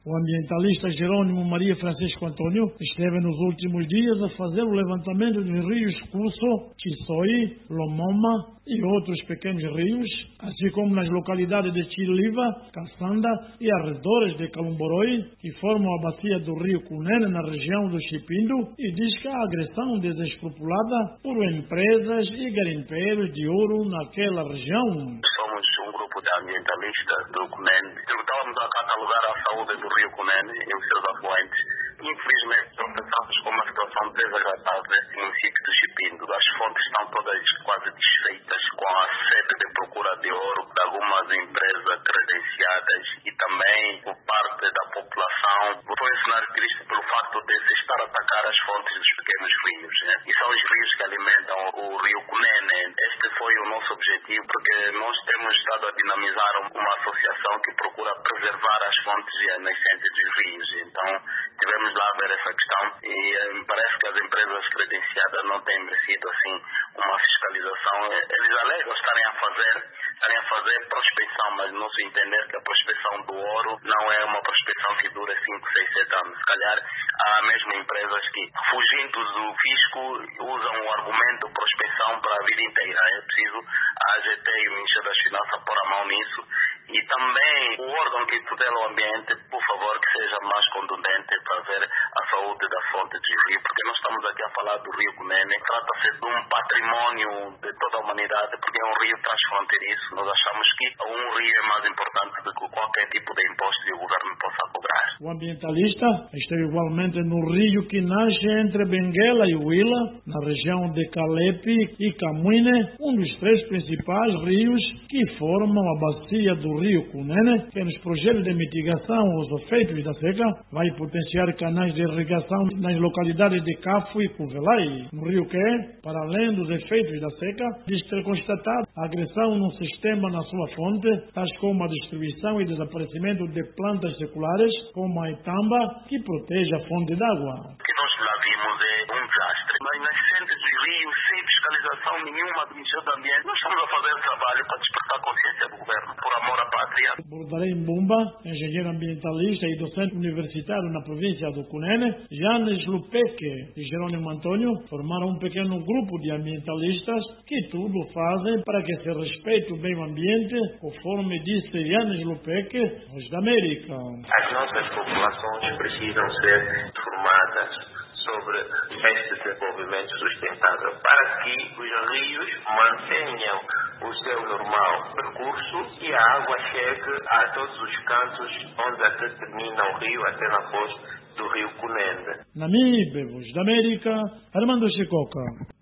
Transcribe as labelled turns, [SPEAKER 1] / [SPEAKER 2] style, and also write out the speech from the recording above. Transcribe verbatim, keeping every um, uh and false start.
[SPEAKER 1] O ambientalista Jerônimo Maria Francisco Antônio esteve nos últimos dias a fazer o levantamento dos rios Cusso, Chisoi, Lomoma e outros pequenos rios, assim como nas localidades de Chiliva, Caçanda e arredores de Calumboroi, que formam a bacia do rio Cunene na região do Chipindo, e diz que a agressão desescrupulada por empresas e garimpeiros de ouro naquela região.
[SPEAKER 2] Somos um grupo de ambientalistas do Cunene. Estávamos a catalogar a saúde do rio Cunene e os seus afluentes. Infelizmente, tropeçamos com uma situação desagradável neste município do Chipindo. As fontes estão todas quase desfeitas, com a sede de procura de ouro de algumas empresas credenciadas e também por parte da população. Foi um cenário triste pelo facto de se estar a atacar as fontes dos pequenos rios, né? E são os rios que alimentam o rio Cunene. Este foi o nosso objetivo, porque nós temos estado a dinamizar uma associação que procura preservar as fontes e a nascente dos rios. Então, tivemos lá a ver essa questão e eh, me parece que as empresas credenciadas não têm merecido assim uma fiscalização. Eles alegam estarem a fazer, estarem a fazer prospecção, mas não se entender que a prospecção do ouro não é uma prospecção que dura cinco, seis, sete anos. Se calhar há mesmo empresas que, fugindo do fisco, usam o argumento prospecção para a vida inteira. É preciso a AGT e o Ministério das Finanças pôr a mão nisso. E também o órgão que tutela o ambiente, por favor, que seja mais contundente para ver a saúde da fonte do rio, porque nós estamos aqui a falar do rio Cunene. Trata-se de um património de toda a humanidade, porque é um rio transfronteiriço. Nós achamos que um rio é mais importante do que qualquer tipo de imposto que o governo possa cobrar.
[SPEAKER 1] O ambientalista esteve igualmente no rio que nasce entre Benguela e Huila, na região de Calepe e Camuine, um dos três principais rios que formam a bacia do rio Cunene, que nos projetos de mitigação aos efeitos da seca vai potenciar canais de irrigação nas localidades de Cafo e Cuvelai, no rio que, para além dos efeitos da seca, diz ter constatado a agressão no sistema na sua fonte, tais como a destruição e desaparecimento de plantas seculares, como a etamba, que protege a fonte d'água.
[SPEAKER 2] O que nós lá vimos é um desastre. Nas nascentes dos rios, sem fiscalização nenhuma do Ministério do Ambiente, nós estamos a fazer o trabalho para despertar a consciência do governo, por amor à pátria.
[SPEAKER 1] Bordarém Mbumba, engenheiro ambientalista e docente universitário na província do Cunene, Janes Lupeque e Jerônimo Antônio formaram um pequeno grupo de ambientalistas que tudo fazem para que se respeite o meio ambiente, conforme disse Janes Lupeque, Voz da América.
[SPEAKER 3] As nossas populações precisam ser formadas sobre este desenvolvimento sustentável para que os rios mantenham o seu normal percurso e a água chegue a todos os cantos onde até termina o rio, até na foz do rio Cunene.
[SPEAKER 1] Namibe, Voz da América, Armando Chicoca.